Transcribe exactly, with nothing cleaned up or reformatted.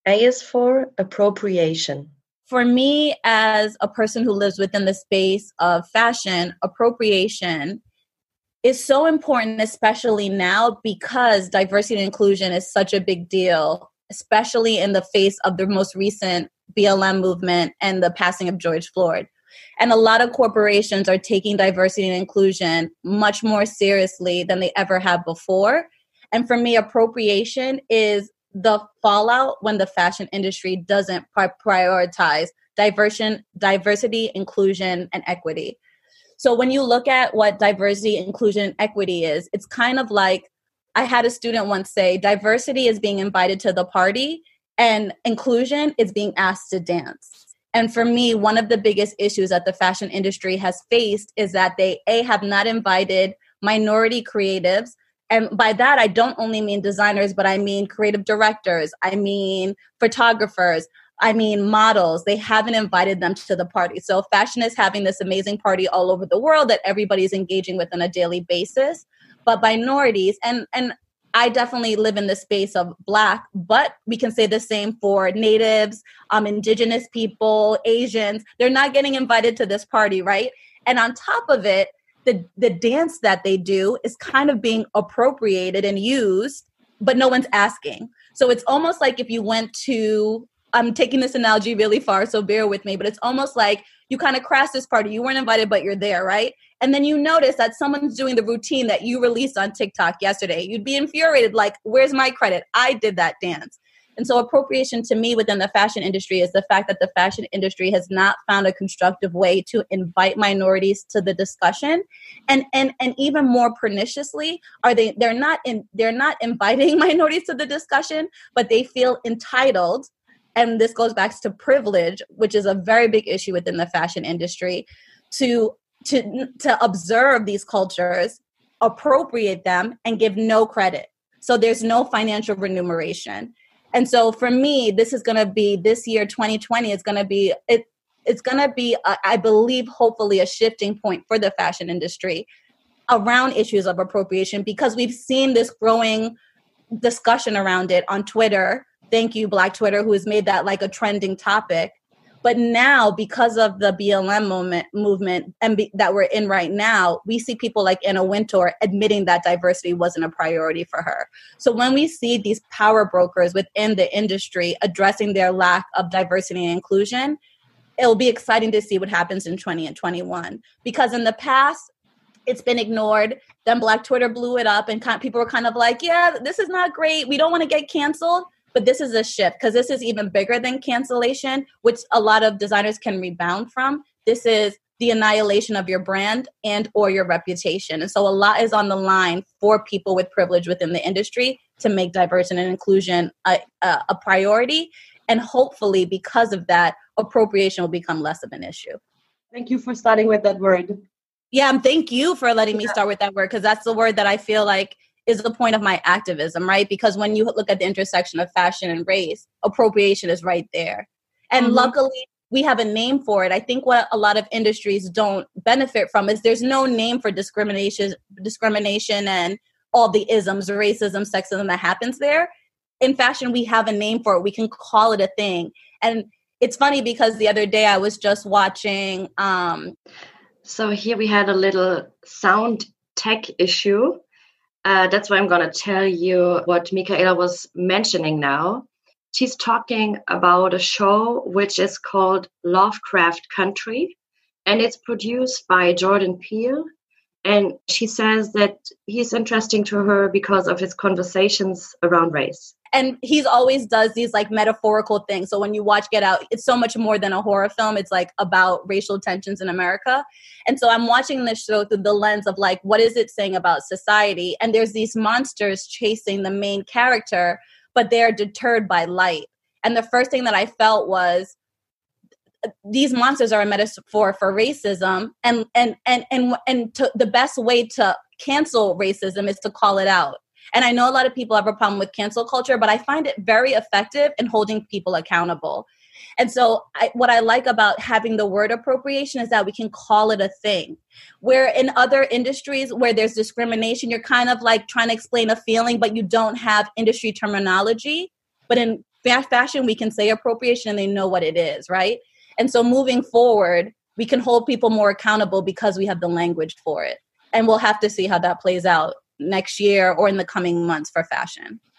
A is for appropriation. For me, as a person who lives within the space of fashion, appropriation is so important, especially now, because diversity and inclusion is such a big deal, especially in the face of the most recent B L M movement and the passing of George Floyd. And a lot of corporations are taking diversity and inclusion much more seriously than they ever have before. And for me, appropriation is the fallout when the fashion industry doesn't pri- prioritize diversion, diversity, inclusion, and equity. So when you look at what diversity, inclusion, and equity is, it's kind of like, I had a student once say, diversity is being invited to the party and inclusion is being asked to dance. And for me, one of the biggest issues that the fashion industry has faced is that they, A, have not invited minority creatives. And by that, I don't only mean designers, but I mean creative directors. I mean photographers. I mean models. They haven't invited them to the party. So fashion is having this amazing party all over the world that everybody's engaging with on a daily basis. But minorities, and, and I definitely live in the space of Black, but we can say the same for Natives, um, Indigenous people, Asians. They're not getting invited to this party, right? And on top of it, the, the dance that they do is kind of being appropriated and used, but no one's asking. So it's almost like if you went to, I'm taking this analogy really far, so bear with me, but it's almost like you kind of crash this party. You weren't invited, but you're there, right? And then you notice that someone's doing the routine that you released on TikTok yesterday. You'd be infuriated, like, where's my credit? I did that dance. And so appropriation to me within the fashion industry is the fact that the fashion industry has not found a constructive way to invite minorities to the discussion. And and and even more perniciously, are they they're not in they're not inviting minorities to the discussion, but they feel entitled. And this goes back to privilege, which is a very big issue within the fashion industry, to to to observe these cultures, appropriate them, and give no credit. So there's no financial remuneration. And so for me, this is going to be this year, twenty twenty, it's going to be, it, it's going to be, uh, I believe, hopefully a shifting point for the fashion industry around issues of appropriation, because we've seen this growing discussion around it on Twitter. Thank you, Black Twitter, who has made that like a trending topic. But now, because of the B L M moment, movement and be, that we're in right now, we see people like Anna Wintour admitting that diversity wasn't a priority for her. So when we see these power brokers within the industry addressing their lack of diversity and inclusion, it'll be exciting to see what happens in twenty and twenty-one. Because in the past, it's been ignored. Then Black Twitter blew it up and kind of, people were kind of like, yeah, this is not great. We don't want to get canceled. But this is a shift, because this is even bigger than cancellation, which a lot of designers can rebound from. This is the annihilation of your brand and or your reputation. And so a lot is on the line for people with privilege within the industry to make diversity and inclusion a, a, a priority. And hopefully, because of that, appropriation will become less of an issue. Thank you for starting with that word. Yeah, and thank you for letting me start with that word, because that's the word that I feel like is the point of my activism, right? Because when you look at the intersection of fashion and race, appropriation is right there. And mm-hmm. luckily, we have a name for it. I think what a lot of industries don't benefit from is there's no name for discrimination, discrimination and all the isms, racism, sexism that happens there. In fashion, we have a name for it. We can call it a thing. And it's funny because the other day I was just watching. Um, so here we had a little sound tech issue. Uh, that's why I'm going to tell you what Michaela was mentioning now. She's talking about a show which is called Lovecraft Country, and it's produced by Jordan Peele. And she says that he's interesting to her because of his conversations around race. And he's always does these like metaphorical things. So when you watch Get Out, it's so much more than a horror film. It's like about racial tensions in America. And so I'm watching this show through the lens of like, what is it saying about society? And there's these monsters chasing the main character, but they're deterred by light. And the first thing that I felt was, these monsters are a metaphor for racism, and and and and and to, the best way to cancel racism is to call it out. And I know a lot of people have a problem with cancel culture, but I find it very effective in holding people accountable. And so I, what I like about having the word appropriation is that we can call it a thing. Where in other industries where there's discrimination, you're kind of like trying to explain a feeling, but you don't have industry terminology. But in fashion, we can say appropriation and they know what it is, right? And so moving forward, we can hold people more accountable because we have the language for it. And we'll have to see how that plays out next year or in the coming months for fashion.